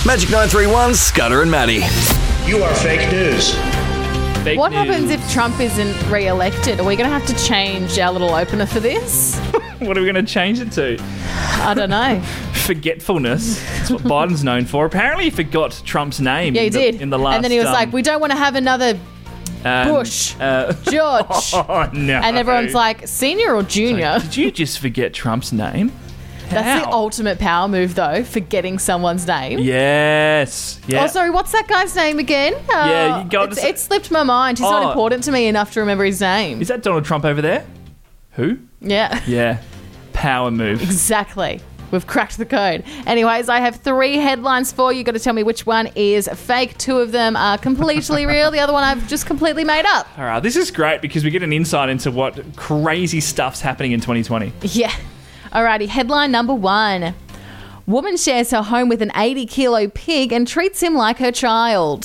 Magic 931's Scudder and Maddie. You are fake news. What happens if Trump isn't re-elected? Are we going to have to change our little opener for this? What are we going to change it to? I don't know. Forgetfulness. That's what Biden's known for. Apparently he forgot Trump's name. Yeah, he did. In the last... And then he was like, we don't want to have another Bush. George. Oh, no. And everyone's like, senior or junior? Did you just forget Trump's name? That's the How? ultimate power move, though, forgetting someone's name. Yes. Yeah. Oh, sorry, what's that guy's name again? Yeah, you got it slipped my mind. He's not important to me enough to remember his name. Is that Donald Trump over there? Who? Yeah. Yeah. Power move. Exactly. We've cracked the code. Anyways, I have 3 headlines for you. Got to tell me which one is fake. 2 of them are completely real. The other one I've just completely made up. All right. This is great because we get an insight into what crazy stuff's happening in 2020. Yeah. Alrighty, headline number 1. Woman shares her home with an 80-kilo pig and treats him like her child.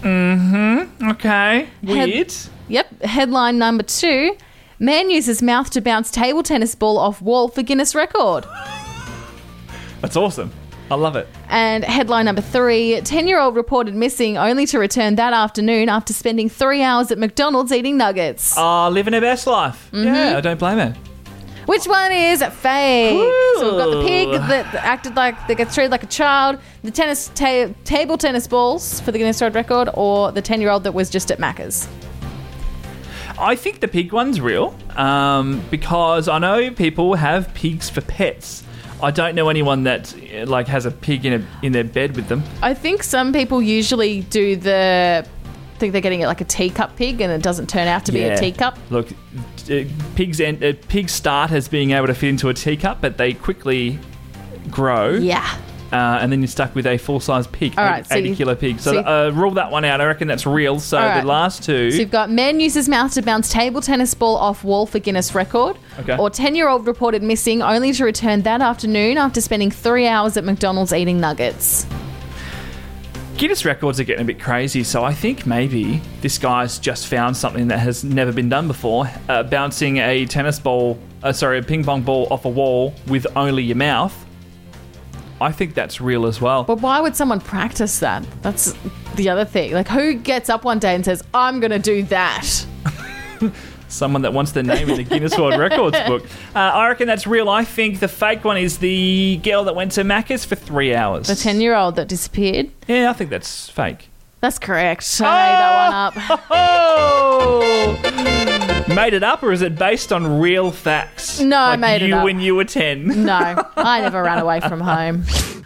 Okay. Weird. Yep. Headline number 2. Man uses mouth to bounce table tennis ball off wall for Guinness record. That's awesome. I love it. And headline number 3. 10-year-old reported missing only to return that afternoon after spending 3 hours at McDonald's eating nuggets. Living her best life. Yeah, I don't blame her. Which one is fake? Ooh. So we've got the pig that acted like, that gets treated like a child, the table tennis balls for the Guinness World Record, or the 10-year-old that was just at Macca's. I think the pig one's real because I know people have pigs for pets. I don't know anyone that has a pig in their bed with them. I think some people usually do think they're getting it like a teacup pig and it doesn't turn out to be a teacup. Look, pigs start as being able to fit into a teacup, but they quickly grow. Yeah. And then you're stuck with a full-size pig, All right, 80-kilo pig. So rule that one out. I reckon that's real. So right. the last 2... So you've got man uses mouth to bounce table tennis ball off wall for Guinness record. Okay. Or 10-year-old reported missing only to return that afternoon after spending 3 hours at McDonald's eating nuggets. Guinness records are getting a bit crazy, so I think maybe this guy's just found something that has never been done before, bouncing a ping pong ball off a wall with only your mouth. I think that's real as well. But why would someone practice that? That's the other thing. Like, who gets up one day and says, I'm going to do that? Someone that wants their name in the Guinness World Records book. I reckon that's real. I think the fake one is the girl that went to Macca's for 3 hours. The 10-year-old that disappeared? Yeah, I think that's fake. That's correct. I made that one up. Made it up, or is it based on real facts? No, I made it up. You when you were 10. No, I never ran away from home.